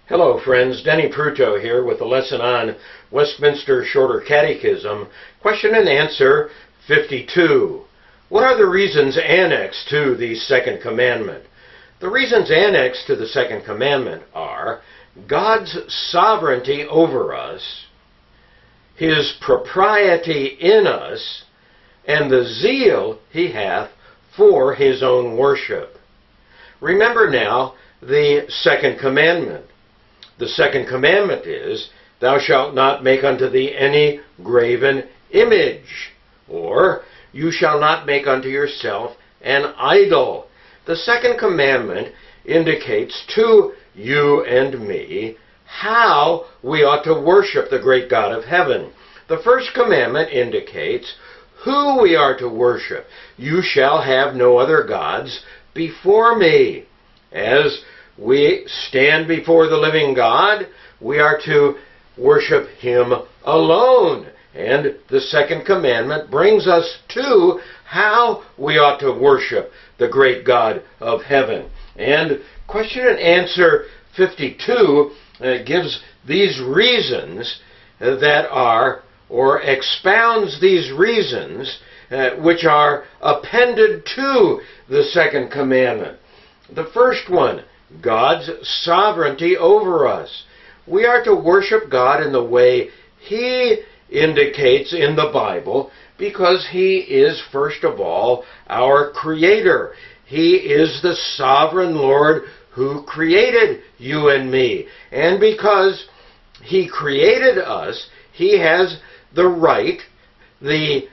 Hello friends, Denny Pruto here with a lesson on Westminster Shorter Catechism, question and answer 52. What are the reasons annexed to the second commandment? The reasons annexed to the second commandment are God's sovereignty over us, His propriety in us, and the zeal He hath for His own worship. Remember now the second commandment. The second commandment is, Thou shalt not make unto thee any graven image, or you shall not make unto yourself an idol. The second commandment indicates to you and me how we ought to worship the great God of heaven. The first commandment indicates who we are to worship. You shall have no other gods before me. As we stand before the living God, we are to worship Him alone. And the second commandment brings us to how we ought to worship the great God of heaven. And question and answer 52 gives these reasons that are, or expounds these reasons which are appended to the second commandment. The first one, God's sovereignty over us. We are to worship God in the way He indicates in the Bible because He is, first of all, our Creator. He is the sovereign Lord who created you and me. And because He created us, He has the right, the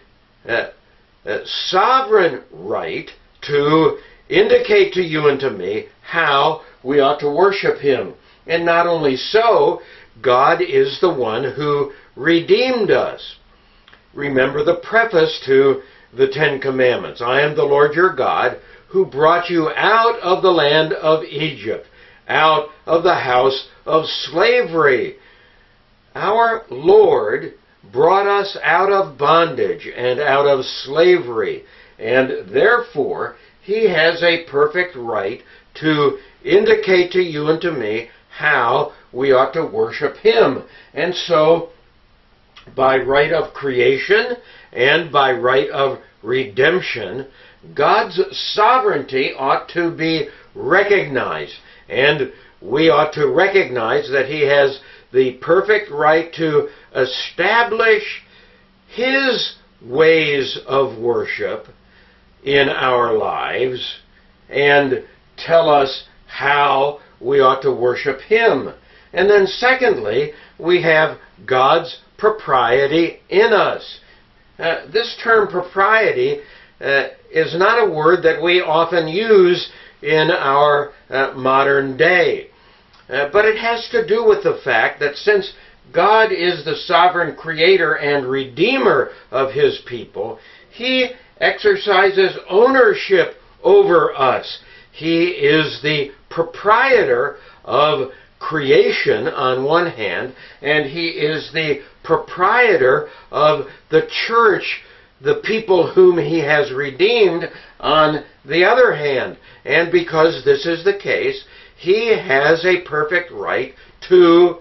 sovereign right to indicate to you and to me how we ought to worship Him. And not only so, God is the one who redeemed us. Remember the preface to the Ten Commandments. I am the Lord your God who brought you out of the land of Egypt, out of the house of slavery. Our Lord brought us out of bondage and out of slavery, and therefore He has a perfect right to indicate to you and to me how we ought to worship Him. And so, by right of creation and by right of redemption, God's sovereignty ought to be recognized. And we ought to recognize that He has the perfect right to establish His ways of worship in our lives and tell us how we ought to worship Him. And then secondly, we have God's propriety in us. This term propriety is not a word that we often use in our modern day. But it has to do with the fact that since God is the sovereign creator and redeemer of His people, He exercises ownership over us. He is the proprietor of creation on one hand, and He is the proprietor of the church, the people whom He has redeemed, on the other hand. And because this is the case, He has a perfect right to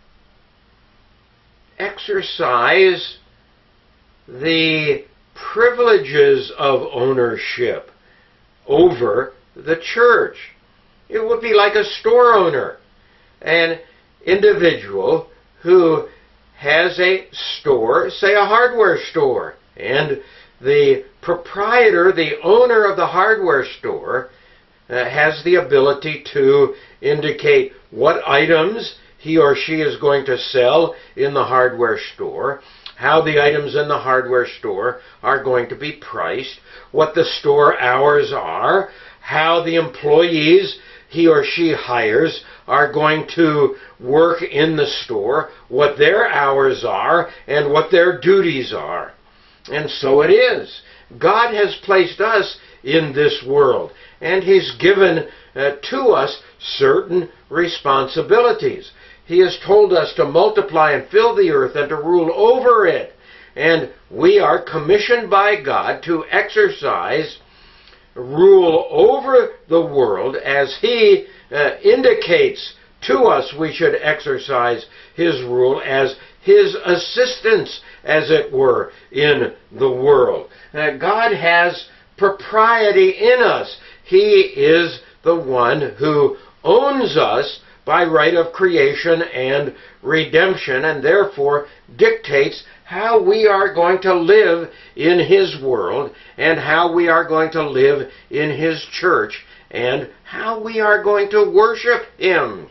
exercise the privileges of ownership over the church. It would be like a store owner, an individual who has a store, say a hardware store, and the proprietor, the owner of the hardware store, has the ability to indicate what items he or she is going to sell in the hardware store, how the items in the hardware store are going to be priced, what the store hours are, how the employees he or she hires are going to work in the store, what their hours are, and what their duties are. And so it is. God has placed us in this world, and He's given to us certain responsibilities. He has told us to multiply and fill the earth and to rule over it. And we are commissioned by God to exercise rule over the world as He indicates to us we should exercise His rule as His assistants, as it were, in the world. God has propriety in us. He is the one who owns us by right of creation and redemption, and therefore dictates how we are going to live in His world, and how we are going to live in His church, and how we are going to worship Him.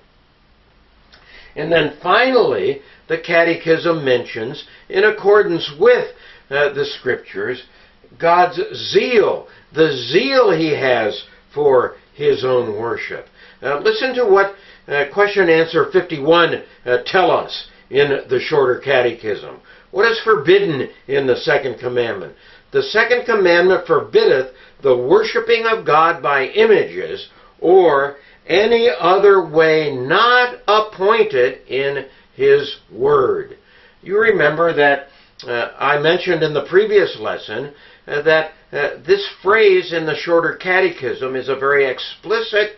And then finally, the Catechism mentions, in accordance with the Scriptures, God's zeal, the zeal He has for His own worship. Listen to what question and answer 51 tell us in the Shorter Catechism. What is forbidden in the second commandment? The second commandment forbiddeth the worshiping of God by images or any other way not appointed in His Word. You remember that I mentioned in the previous lesson that this phrase in the Shorter Catechism is a very explicit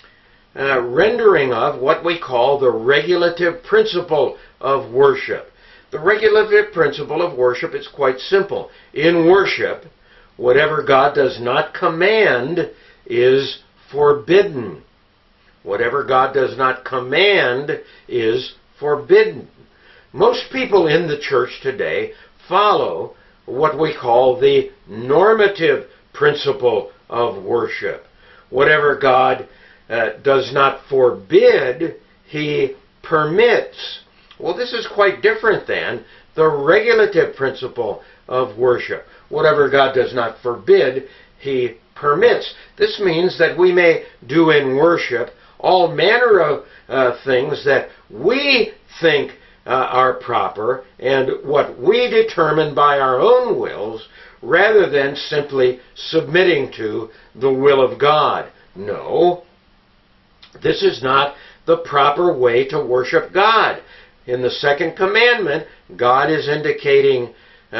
rendering of what we call the regulative principle of worship. The regulative principle of worship is quite simple. In worship, whatever God does not command is forbidden. Whatever God does not command is forbidden. Most people in the church today follow what we call the normative principle of worship. Whatever God does not forbid, He permits. Well, this is quite different than the regulative principle of worship. Whatever God does not forbid, He permits. This means that we may do in worship all manner of things that we think are proper and what we determine by our own wills, rather than simply submitting to the will of God. No, this is not the proper way to worship God. In the second commandment, God is indicating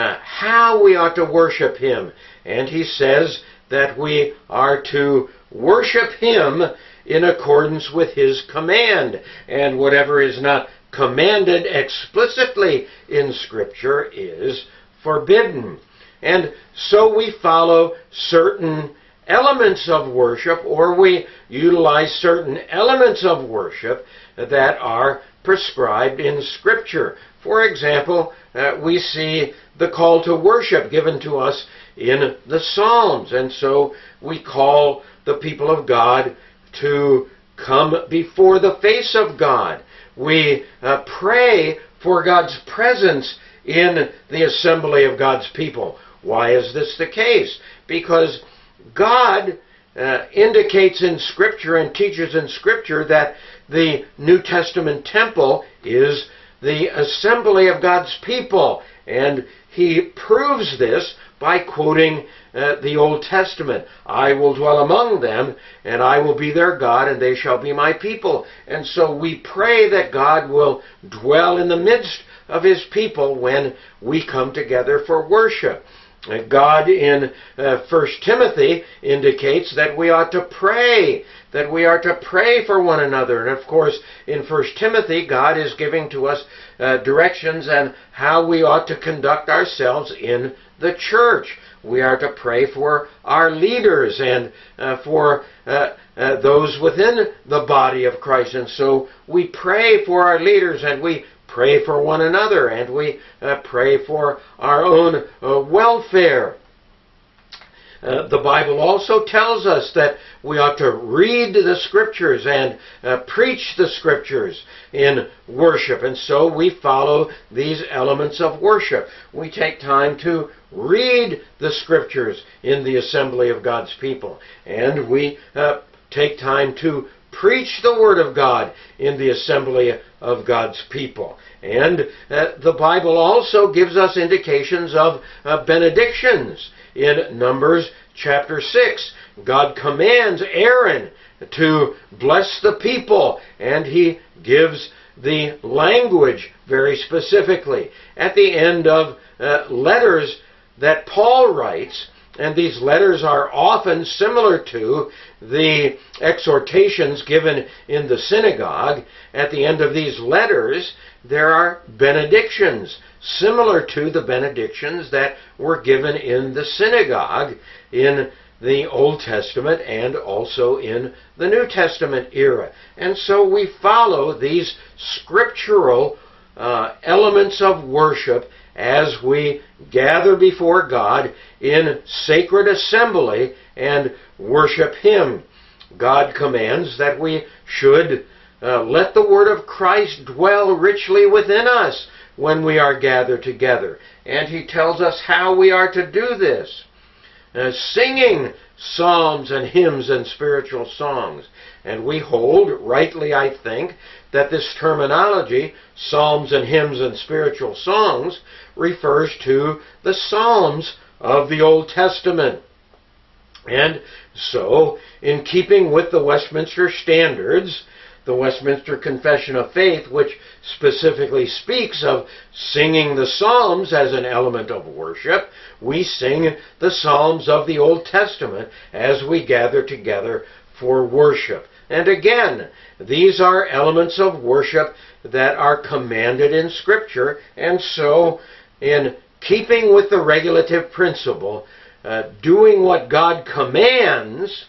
how we ought to worship Him. And He says that we are to worship Him in accordance with His command. And whatever is not commanded explicitly in Scripture is forbidden. And so we follow certain elements of worship, or we utilize certain elements of worship that are prescribed in Scripture. For example, we see the call to worship given to us in the Psalms, and so we call the people of God to come before the face of God. We pray for God's presence in the assembly of God's people. Why is this the case? Because God indicates in Scripture and teaches in Scripture that the New Testament temple is the assembly of God's people. And He proves this by quoting the Old Testament. I will dwell among them, and I will be their God, and they shall be my people. And so we pray that God will dwell in the midst of His people when we come together for worship. God in 1 Timothy indicates that we ought to pray, that we are to pray for one another. And of course, in 1 Timothy, God is giving to us directions on how we ought to conduct ourselves in the church. We are to pray for our leaders and for those within the body of Christ. And so we pray for our leaders, and we pray for one another, and we pray for our own welfare. The Bible also tells us that we ought to read the Scriptures and preach the Scriptures in worship. And so we follow these elements of worship. We take time to read the Scriptures in the assembly of God's people. And we take time to preach the Word of God in the assembly of God's people. And the Bible also gives us indications of benedictions. In Numbers chapter 6, God commands Aaron to bless the people, and He gives the language very specifically. At the end of letters that Paul writes, And these letters are often similar to the exhortations given in the synagogue. At the end of these letters, there are benedictions, similar to the benedictions that were given in the synagogue in the Old Testament and also in the New Testament era. And so we follow these scriptural elements of worship as we gather before God in sacred assembly and worship Him. God commands that we should let the word of Christ dwell richly within us when we are gathered together. And He tells us how we are to do this. Singing psalms and hymns and spiritual songs. And we hold, rightly I think, that this terminology, psalms and hymns and spiritual songs, refers to the Psalms of the Old Testament. And so, in keeping with the Westminster Standards, the Westminster Confession of Faith, which specifically speaks of singing the Psalms as an element of worship, we sing the Psalms of the Old Testament as we gather together for worship. And again, these are elements of worship that are commanded in Scripture, and so in keeping with the regulative principle, doing what God commands,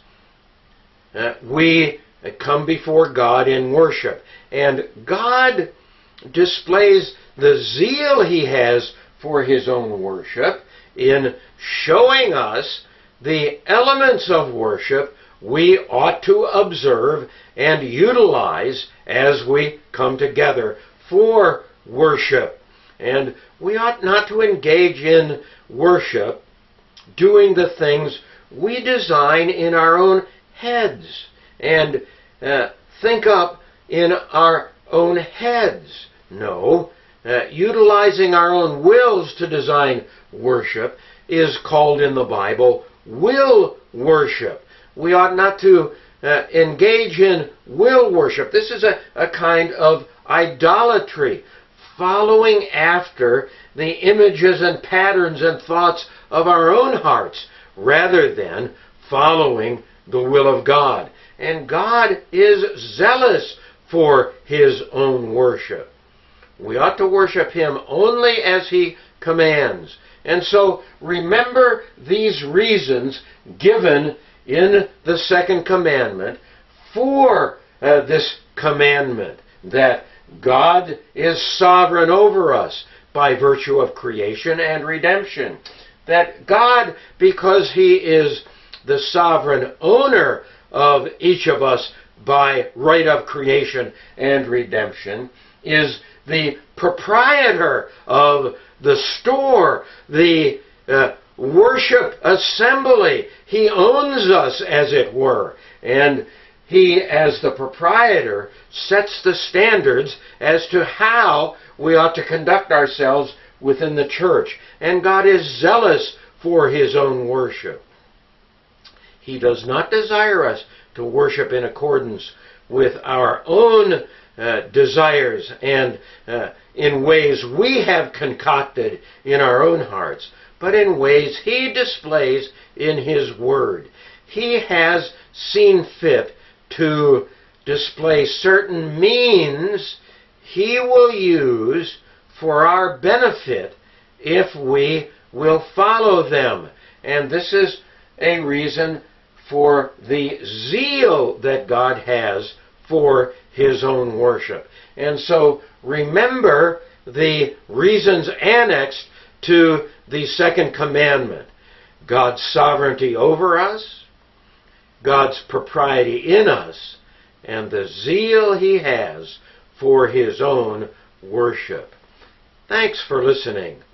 we come before God in worship. And God displays the zeal He has for His own worship in showing us the elements of worship we ought to observe and utilize as we come together for worship. And we ought not to engage in worship doing the things we design in our own heads and think up in our own heads. No, utilizing our own wills to design worship is called in the Bible will worship. We ought not to engage in will worship. This is a kind of idolatry, following after the images and patterns and thoughts of our own hearts, rather than following the will of God. And God is zealous for His own worship. We ought to worship Him only as He commands. And so remember these reasons given in the second commandment for this commandment, that God is sovereign over us by virtue of creation and redemption. That God, because He is the sovereign owner of each of us by right of creation and redemption, is the proprietor of the store, the worship assembly. He owns us, as it were. And He, as the proprietor, sets the standards as to how we ought to conduct ourselves within the church. And God is zealous for His own worship. He does not desire us to worship in accordance with our own desires and in ways we have concocted in our own hearts, but in ways He displays in His Word. He has seen fit to display certain means He will use for our benefit if we will follow them. And this is a reason for the zeal that God has for His own worship. And so remember the reasons annexed to the second commandment: God's sovereignty over us, God's propriety in us, and the zeal He has for His own worship. Thanks for listening.